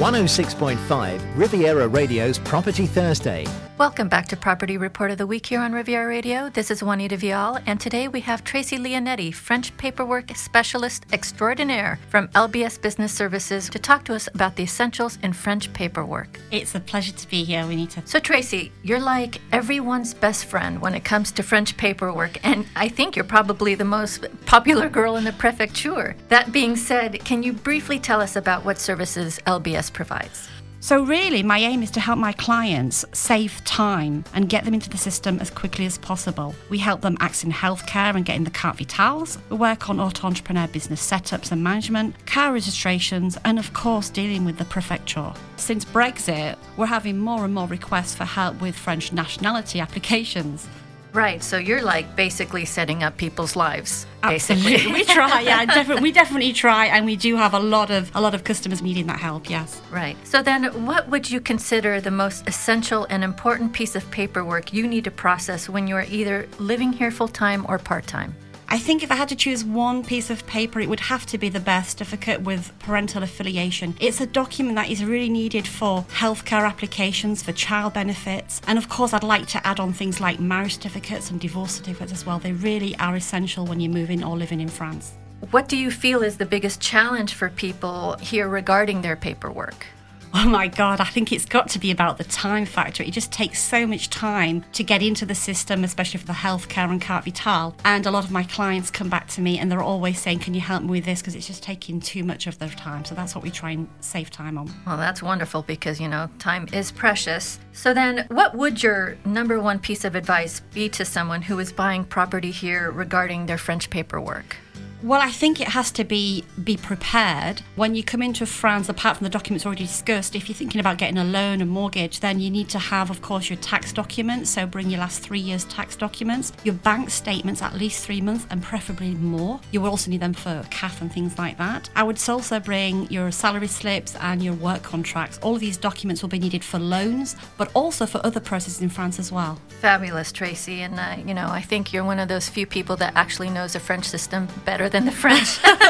106.5 Riviera Radio's Property Thursday. Welcome back to Property Report of the Week here on Riviera Radio. This is Juanita Vial, and today we have Tracy Leonetti, French paperwork specialist extraordinaire from LBS Business Services, to talk to us about the essentials in French paperwork. It's a pleasure to be here, Juanita. So Tracy, you're like everyone's best friend when it comes to French paperwork, and I think you're probably the most popular girl in the prefecture. That being said, can you briefly tell us about what services LBS provides? So really, my aim is to help my clients save time and get them into the system as quickly as possible. We help them access healthcare and getting the carte vitales. We work on auto-entrepreneur business setups and management, car registrations, and of course dealing with the prefecture. Since Brexit, we're having more and more requests for help with French nationality applications. Right, so you're like basically setting up people's lives. Absolutely, basically. we try. Yeah, we definitely try, and we do have a lot of customers needing that help. Yes. Right. So then, what would you consider the most essential and important piece of paperwork you need to process when you are either living here full time or part time? I think if I had to choose one piece of paper, it would have to be the birth certificate with parental affiliation. It's a document that is really needed for healthcare applications, for child benefits, and of course I'd like to add on things like marriage certificates and divorce certificates as well. They really are essential when you're moving or living in France. What do you feel is the biggest challenge for people here regarding their paperwork? Oh my God, I think it's got to be about the time factor. It just takes so much time to get into the system, especially for the healthcare and carte vitale. And a lot of my clients come back to me and they're always saying, can you help me with this? Because it's just taking too much of their time. So that's what we try and save time on. Well, that's wonderful because, time is precious. So then what would your number one piece of advice be to someone who is buying property here regarding their French paperwork? Well, I think it has to be prepared. When you come into France, apart from the documents already discussed, if you're thinking about getting a loan, a mortgage, then you need to have, of course, your tax documents. So bring your last 3 years' tax documents, your bank statements, at least 3 months, and preferably more. You will also need them for CAF and things like that. I would also bring your salary slips and your work contracts. All of these documents will be needed for loans, but also for other processes in France as well. Fabulous, Tracy. And, I think you're one of those few people that actually knows the French system better than the French.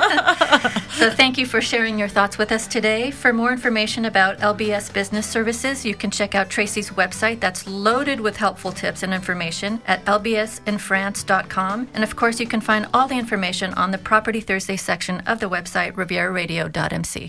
So thank you for sharing your thoughts with us today. For more information about LBS Business Services, you can check out Tracy's website that's loaded with helpful tips and information at lbsinfrance.com. And of course, you can find all the information on the Property Thursday section of the website, rivieraradio.mc.